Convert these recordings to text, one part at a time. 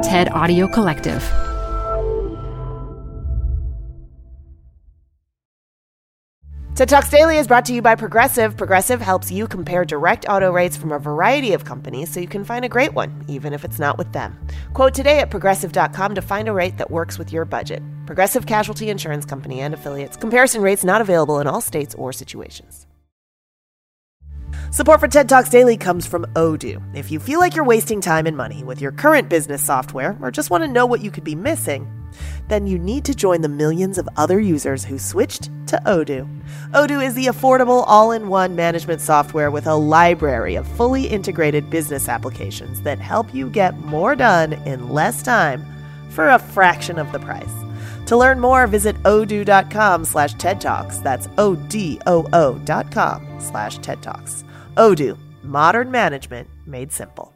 TED Audio Collective. TED Talks Daily is brought to you by Progressive. Progressive helps you compare direct auto rates from a variety of companies so you can find a great one, even if it's not with them. Quote today at Progressive.com to find a rate that works with your budget. Progressive Casualty Insurance Company and Affiliates. Comparison rates not available in all states or situations. Support for TED Talks Daily comes from Odoo. If you feel like you're wasting time and money with your current business software or just want to know what you could be missing, then you need to join the millions of other users who switched to Odoo. Odoo is the affordable all-in-one management software with a library of fully integrated business applications that help you get more done in less time for a fraction of the price. To learn more, visit odoo.com/TED Talks. That's ODOO.com/TED Talks. Odoo, modern management made simple.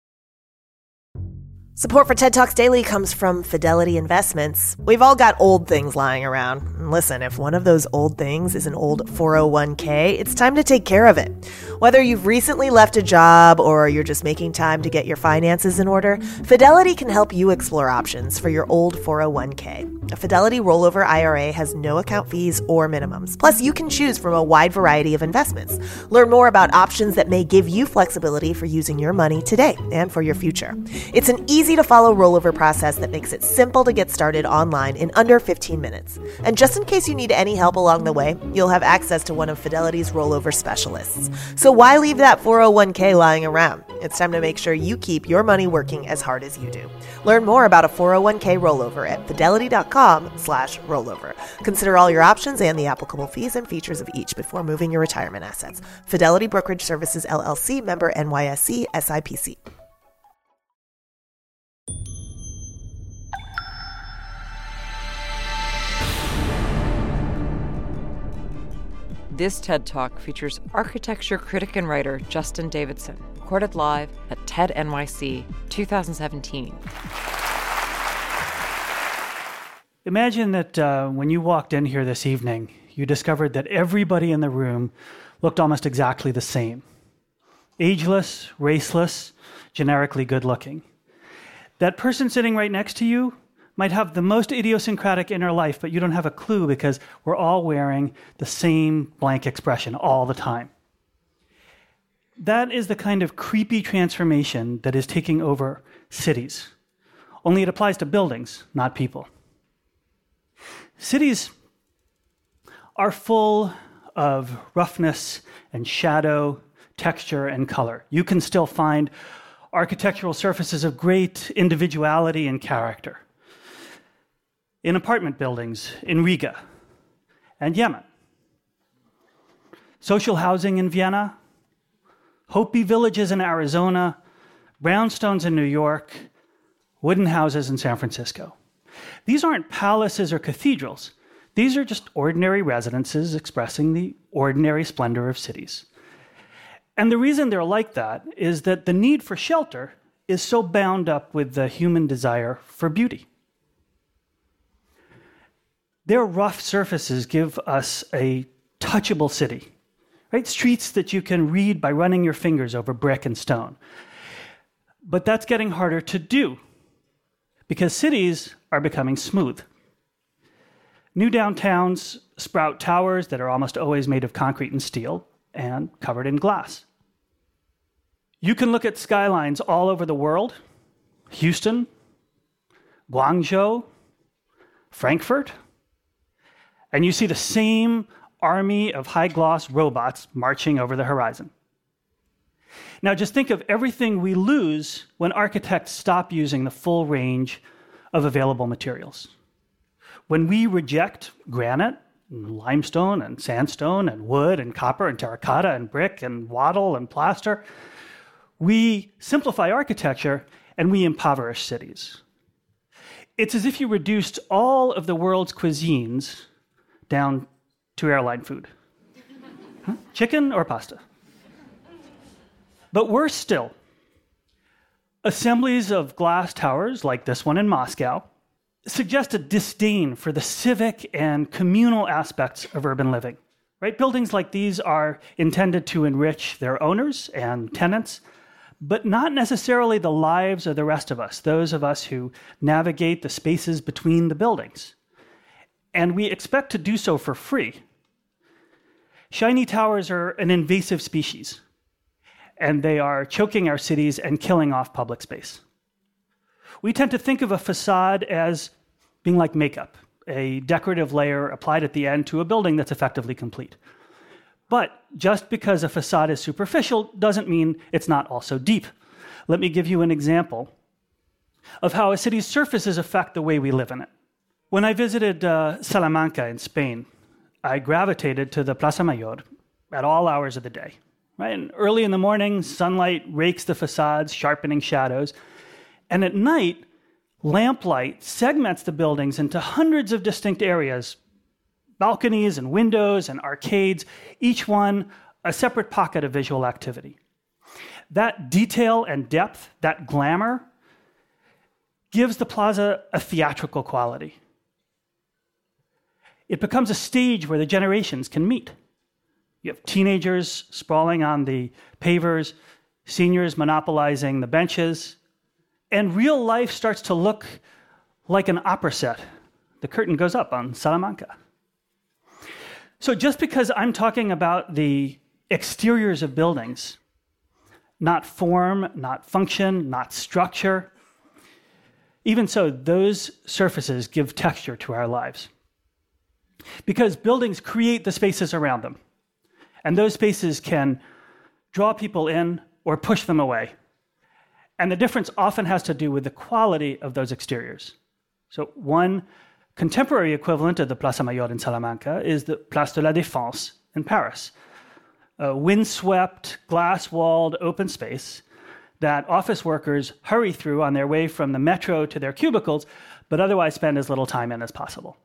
Support for TED Talks Daily comes from Fidelity Investments. We've all got old things lying around. And listen, if one of those old things is an old 401k, it's time to take care of it. Whether you've recently left a job or you're just making time to get your finances in order, Fidelity can help you explore options for your old 401k. A Fidelity rollover IRA has no account fees or minimums. Plus, you can choose from a wide variety of investments. Learn more about options that may give you flexibility for using your money today and for your future. It's an easy-to-follow rollover process that makes it simple to get started online in under 15 minutes. And just in case you need any help along the way, you'll have access to one of Fidelity's rollover specialists. So why leave that 401k lying around? It's time to make sure you keep your money working as hard as you do. Learn more about a 401k rollover at fidelity.com/rollover. Consider all your options and the applicable fees and features of each before moving your retirement assets. Fidelity Brokerage Services, LLC, member NYSE, SIPC. This TED Talk features architecture critic and writer Justin Davidson, recorded live at TED NYC 2017. Imagine that when you walked in here this evening, you discovered that everybody in the room looked almost exactly the same. Ageless, raceless, generically good-looking. That person sitting right next to you might have the most idiosyncratic inner life, but you don't have a clue because we're all wearing the same blank expression all the time. That is the kind of creepy transformation that is taking over cities. Only it applies to buildings, not people. Cities are full of roughness and shadow, texture and color. You can still find architectural surfaces of great individuality and character in apartment buildings in Riga and Yemen, social housing in Vienna, Hopi villages in Arizona, brownstones in New York, wooden houses in San Francisco. These aren't palaces or cathedrals. These are just ordinary residences expressing the ordinary splendor of cities. And the reason they're like that is that the need for shelter is so bound up with the human desire for beauty. Their rough surfaces give us a touchable city, right? Streets that you can read by running your fingers over brick and stone. But that's getting harder to do because cities are becoming smooth. New downtowns sprout towers that are almost always made of concrete and steel and covered in glass. You can look at skylines all over the world, Houston, Guangzhou, Frankfurt, and you see the same army of high-gloss robots marching over the horizon. Now just think of everything we lose when architects stop using the full range of available materials. When we reject granite, and limestone, and sandstone, and wood, and copper, and terracotta, and brick, and wattle, and plaster, we simplify architecture and we impoverish cities. It's as if you reduced all of the world's cuisines down to airline food. Chicken or pasta? But worse still, assemblies of glass towers like this one in Moscow suggest a disdain for the civic and communal aspects of urban living. Right? Buildings like these are intended to enrich their owners and tenants, but not necessarily the lives of the rest of us, those of us who navigate the spaces between the buildings. And we expect to do so for free. Shiny towers are an invasive species, and they are choking our cities and killing off public space. We tend to think of a facade as being like makeup, a decorative layer applied at the end to a building that's effectively complete. But just because a facade is superficial doesn't mean it's not also deep. Let me give you an example of how a city's surfaces affect the way we live in it. When I visited Salamanca in Spain, I gravitated to the Plaza Mayor at all hours of the day. Right? And early in the morning, sunlight rakes the facades, sharpening shadows. And at night, lamplight segments the buildings into hundreds of distinct areas, balconies and windows and arcades, each one a separate pocket of visual activity. That detail and depth, that glamour, gives the plaza a theatrical quality. It becomes a stage where the generations can meet. You have teenagers sprawling on the pavers, seniors monopolizing the benches, and real life starts to look like an opera set. The curtain goes up on Salamanca. So just because I'm talking about the exteriors of buildings, not form, not function, not structure, even so, those surfaces give texture to our lives. Because buildings create the spaces around them. And those spaces can draw people in or push them away. And the difference often has to do with the quality of those exteriors. So one contemporary equivalent of the Plaza Mayor in Salamanca is the Place de la Défense in Paris, a windswept, glass-walled open space that office workers hurry through on their way from the metro to their cubicles, but otherwise spend as little time in as possible.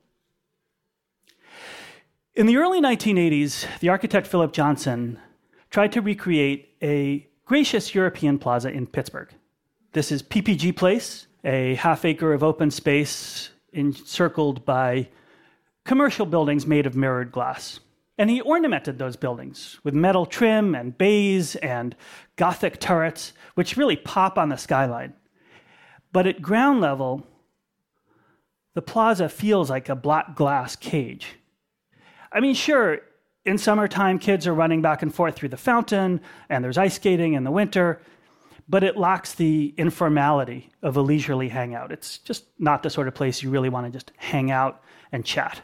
In the early 1980s, the architect Philip Johnson tried to recreate a gracious European plaza in Pittsburgh. This is PPG Place, a half-acre of open space encircled by commercial buildings made of mirrored glass. And he ornamented those buildings with metal trim and bays and Gothic turrets, which really pop on the skyline. But at ground level, the plaza feels like a black glass cage. I mean, sure, in summertime, kids are running back and forth through the fountain, and there's ice skating in the winter, but it lacks the informality of a leisurely hangout. It's just not the sort of place you really want to just hang out and chat.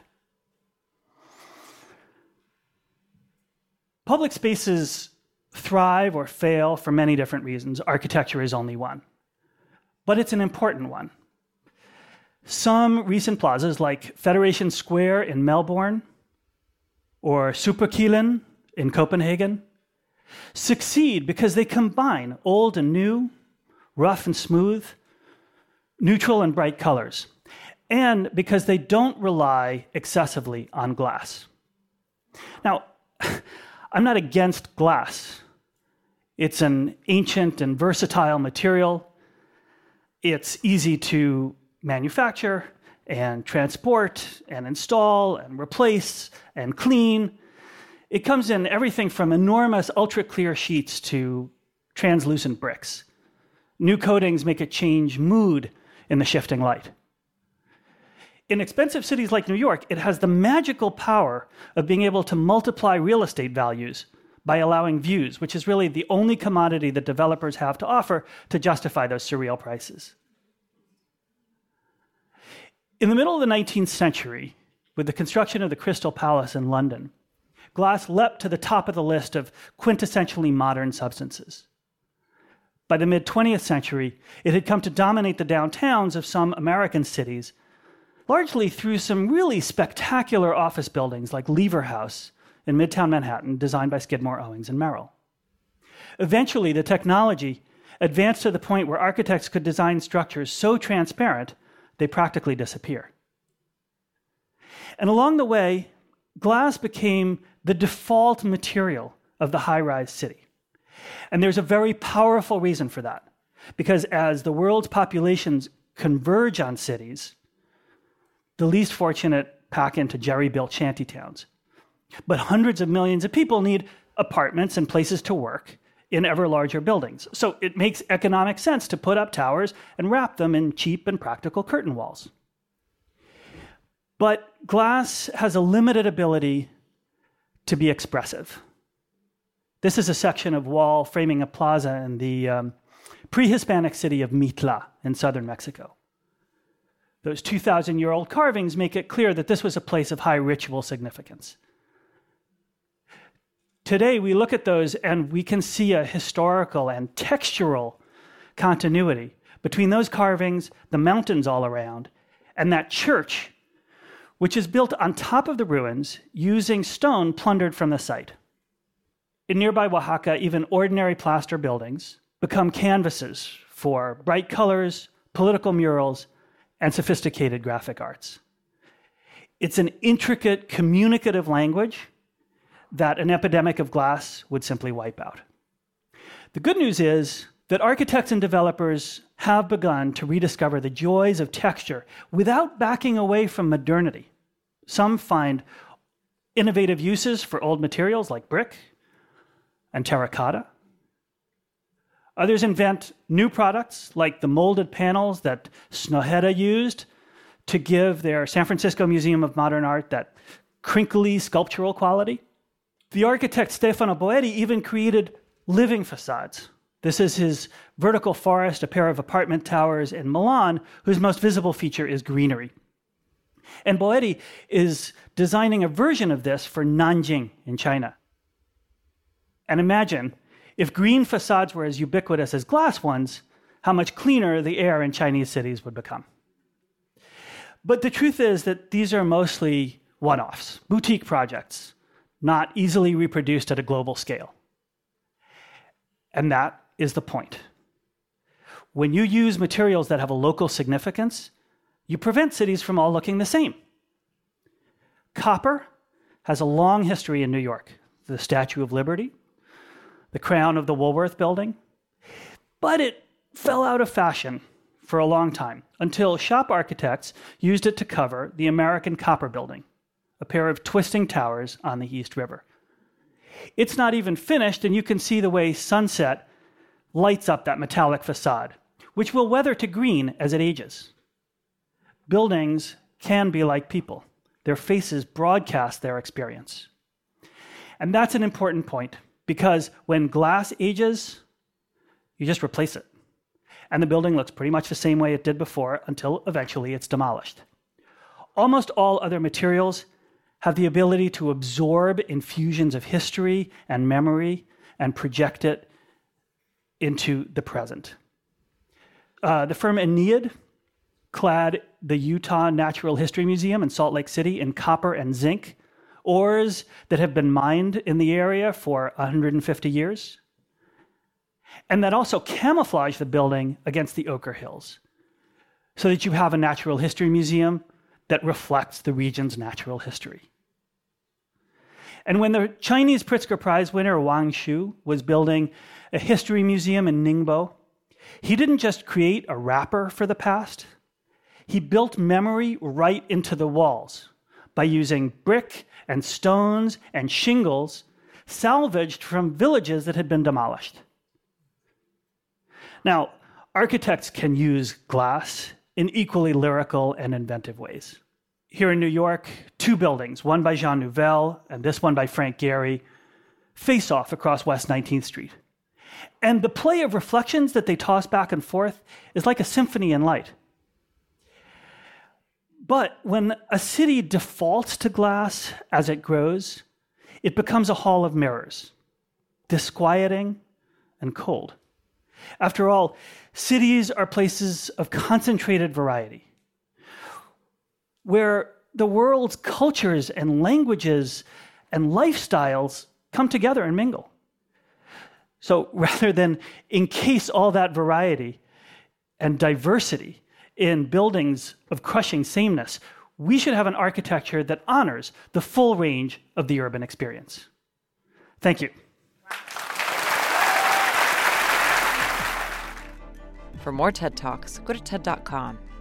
Public spaces thrive or fail for many different reasons. Architecture is only one. But it's an important one. Some recent plazas, like Federation Square in Melbourne, or Superkilen in Copenhagen, succeed because they combine old and new, rough and smooth, neutral and bright colors, and because they don't rely excessively on glass. Now, I'm not against glass. It's an ancient and versatile material. It's easy to manufacture and transport and install and replace and clean. It comes in everything from enormous ultra-clear sheets to translucent bricks. New coatings make it change mood in the shifting light. In expensive cities like New York, it has the magical power of being able to multiply real estate values by allowing views, which is really the only commodity that developers have to offer to justify those surreal prices. In the middle of the 19th century, with the construction of the Crystal Palace in London, glass leapt to the top of the list of quintessentially modern substances. By the mid-20th century, it had come to dominate the downtowns of some American cities, largely through some really spectacular office buildings like Lever House in Midtown Manhattan, designed by Skidmore, Owings, and Merrill. Eventually, the technology advanced to the point where architects could design structures so transparent they practically disappear. And along the way, glass became the default material of the high-rise city. And there's a very powerful reason for that, because as the world's populations converge on cities, the least fortunate pack into jerry-built shantytowns. But hundreds of millions of people need apartments and places to work in ever larger buildings. So it makes economic sense to put up towers and wrap them in cheap and practical curtain walls. But glass has a limited ability to be expressive. This is a section of wall framing a plaza in the pre-Hispanic city of Mitla in southern Mexico. Those 2,000-year-old carvings make it clear that this was a place of high ritual significance. Today, we look at those and we can see a historical and textural continuity between those carvings, the mountains all around, and that church, which is built on top of the ruins using stone plundered from the site. In nearby Oaxaca, even ordinary plaster buildings become canvases for bright colors, political murals, and sophisticated graphic arts. It's an intricate communicative language that an epidemic of glass would simply wipe out. The good news is that architects and developers have begun to rediscover the joys of texture without backing away from modernity. Some find innovative uses for old materials like brick and terracotta. Others invent new products like the molded panels that Snøhetta used to give their San Francisco Museum of Modern Art that crinkly sculptural quality. The architect Stefano Boeri even created living facades. This is his vertical forest, a pair of apartment towers in Milan, whose most visible feature is greenery. And Boeri is designing a version of this for Nanjing in China. And imagine, if green facades were as ubiquitous as glass ones, how much cleaner the air in Chinese cities would become. But the truth is that these are mostly one-offs, boutique projects, not easily reproduced at a global scale. And that is the point. When you use materials that have a local significance, you prevent cities from all looking the same. Copper has a long history in New York. The Statue of Liberty, the crown of the Woolworth Building. But it fell out of fashion for a long time until shop architects used it to cover the American Copper Building, a pair of twisting towers on the East River. It's not even finished, and you can see the way sunset lights up that metallic facade, which will weather to green as it ages. Buildings can be like people. Their faces broadcast their experience. And that's an important point, because when glass ages, you just replace it. And the building looks pretty much the same way it did before until eventually it's demolished. Almost all other materials have the ability to absorb infusions of history and memory and project it into the present. The firm Ennead clad the Utah Natural History Museum in Salt Lake City in copper and zinc, ores that have been mined in the area for 150 years, and that also camouflage the building against the Ochre Hills, so that you have a natural history museum that reflects the region's natural history. And when the Chinese Pritzker Prize winner Wang Shu was building a history museum in Ningbo, he didn't just create a wrapper for the past, he built memory right into the walls by using brick and stones and shingles salvaged from villages that had been demolished. Now, architects can use glass in equally lyrical and inventive ways. Here in New York, two buildings, one by Jean Nouvel and this one by Frank Gehry, face off across West 19th Street. And the play of reflections that they toss back and forth is like a symphony in light. But when a city defaults to glass as it grows, it becomes a hall of mirrors, disquieting and cold. After all, cities are places of concentrated variety, where the world's cultures and languages and lifestyles come together and mingle. So rather than encase all that variety and diversity in buildings of crushing sameness, we should have an architecture that honors the full range of the urban experience. Thank you. For more TED Talks, go to TED.com.